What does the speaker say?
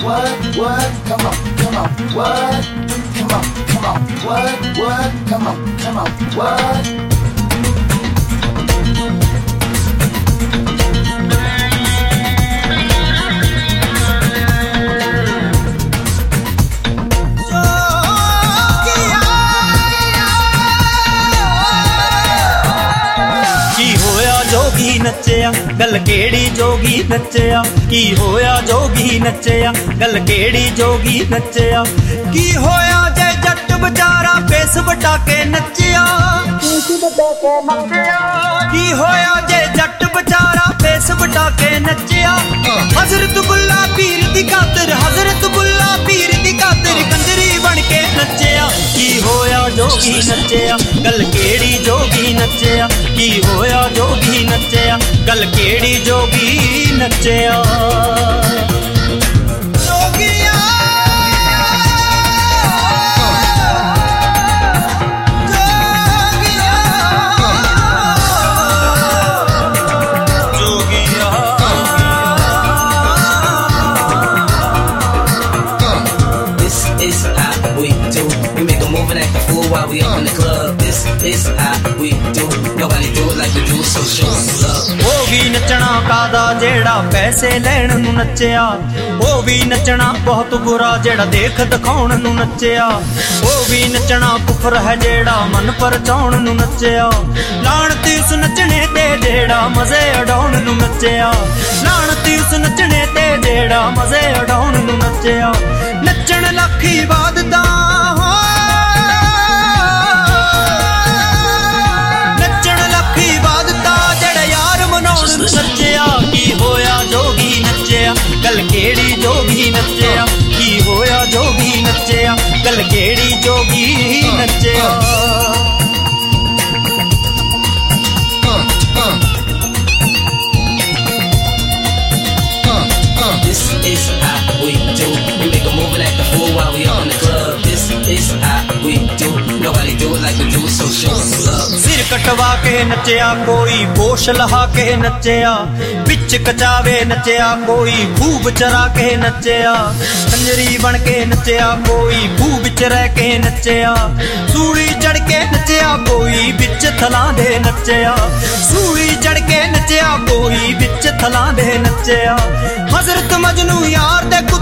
What? Come on, what? Come on, what? Come on, what? जोगी नच्चिया गल केड़ी जोगी नच्चिया की होया जोगी नच्चिया गल केड़ी जोगी नच्चिया की होया जे जट बेचारा पेस वटा के नच्चिया की होया जे जट बेचारा पेस वटा के नच्चिया हजरत बुल्ला पीर दी खातिर हजरत बुल्ला पीर दी खातिर कंजरी बन के नच्चिया की होया जोगी नच्चिया गल केड़ी जोगी नच्चिया की होया जोगी नच्चिया गल केड़ी जोगी नच्चिया While we up in the club, this is how we do. Nobody do it like we do, so show some love. ਉਹ ਵੀ ਨੱਚਣਾ ਕਾਦਾ ਜਿਹੜਾ ਪੈਸੇ ਲੈਣ ਨੂੰ ਨੱਚਿਆ ਉਹ ਵੀ ਨੱਚਣਾ ਬਹੁਤ ਬੁਰਾ ਜਿਹੜਾ ਦੇਖ ਦਿਖਾਉਣ ਨੂੰ ਨੱਚਿਆ ਉਹ ਵੀ ਨੱਚਣਾ ਕੁਫਰ ਹੈ ਜਿਹੜਾ ਮਨ ਪਰਚਾਉਣ ਨੂੰ ਨੱਚਿਆ ਲਾਣਤੀ ਉਸ ਨੱਚਣੇ ਤੇ ਜਿਹੜਾ ਮਜ਼ੇ ਉਡਾਉਣ ਨੂੰ ਨੱਚਿਆ ਲਾਣਤੀ ਉਸ ਨੱਚਣੇ ਤੇ ਜਿਹੜਾ ਮਜ਼ੇ ਉਡਾਉਣ ਨੂੰ ਨੱਚਿਆ ਨੱਚਣ ਲੱਖ ਇਬਾਦਤਾਂ नच्चिया की होया जोगी नच्चिया गल केड़ी जोगी नच्चिया की होया जोगी नच्चिया गल केड़ी जोगी नच्चिया This is how we do. We make a move and act a fool while we up in the club. This is how we do. Nobody do it like we do, so show some love. सिर कटवा के नच्चिया कोई पोश लहा के नच्चिया बिच कचावे नच्चिया कोई खूब चरा के नच्चिया कंजरी बन के नच्चिया कोई खूब बिच रह के नच्चिया सूली चढ़ के नच्चिया कोई बिच थला दे नच्चिया सूली चढ़ के नच्चिया कोई बिच थला दे नच्चिया हजरत मजनू यार दे